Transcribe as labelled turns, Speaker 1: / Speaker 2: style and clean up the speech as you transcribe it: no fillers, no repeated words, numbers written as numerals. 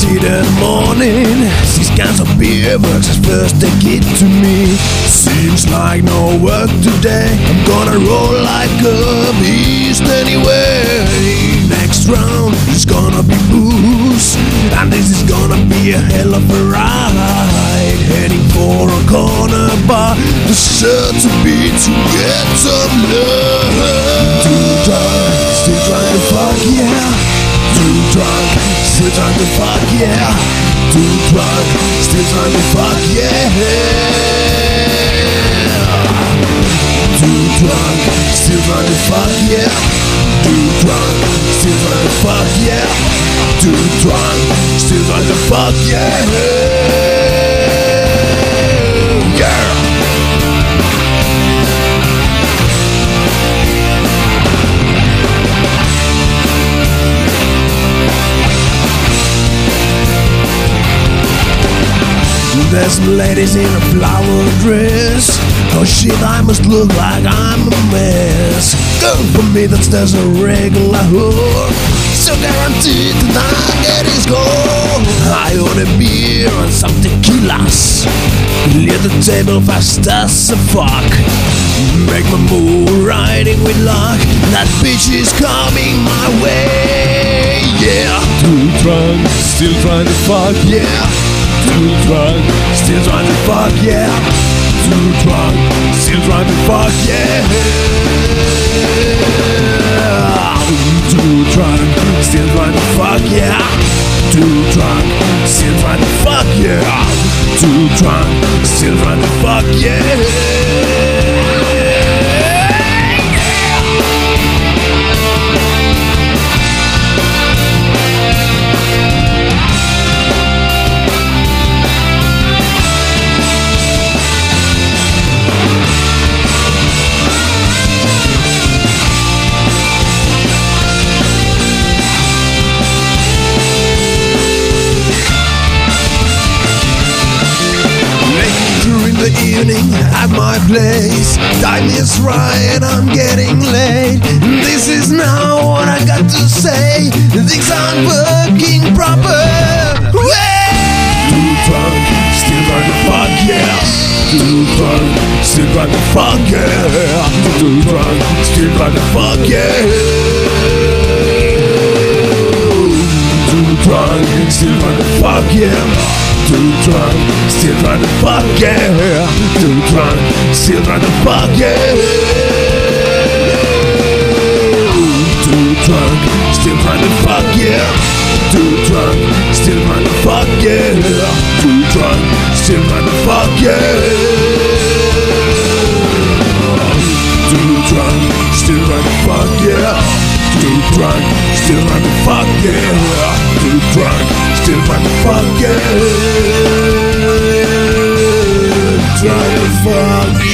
Speaker 1: see that morning, 6 cans of beer, works as first they get to me. Seems like no work today, I'm gonna roll like a beast anyway. Next round is gonna be booze, and this is gonna be a hell of a ride. Heading for a corner bar, the certain beat to get some love. Too drunk, still trying to fuck, yeah. Too drunk, still trying to fuck, yeah. Too drunk, still trying to fuck, yeah. Too drunk, still trying to fuck, yeah. Too drunk, still trying to fuck, yeah. Too drunk, still trying to fuck, yeah. There's some ladies in a flower dress. Oh shit, I must look like I'm a mess. Girl, for me that's just a regular whore, so guaranteed that I'm getting score. I own a beer and some tequilas, clear the table fast as a fuck. Make my move riding with luck, that bitch is coming my way. Yeah, too drunk, still trying to fuck, yeah. Too drunk, still trying to fuck, yeah. Too drunk, still trying to fuck, yeah. Too drunk, still trying to fuck, yeah. Too drunk, still trying to fuck, yeah. Too drunk, still trying to fuck, yeah. Evening at my place, time is right, I'm getting late. This is now what I got to say, things aren't working proper. Too drunk, still trying to fuck, yeah. Too drunk, still trying to fuck, yeah. Too drunk, still trying to fuck, yeah. Too drunk, still trying to fuck, yeah. Too drunk, still trying to fuck, yeah. Too drunk, still trying to fuck, yeah. Too drunk, still trying to fuck, yeah. Too drunk, still trying to fuck, yeah. Too drunk, still trying to fuck, yeah. Too drunk, still trying to fuck, yeah. Too drunk, still trying to fuck, yeah. Too drunk, still trying to fuck, yeah. Trying to fuck.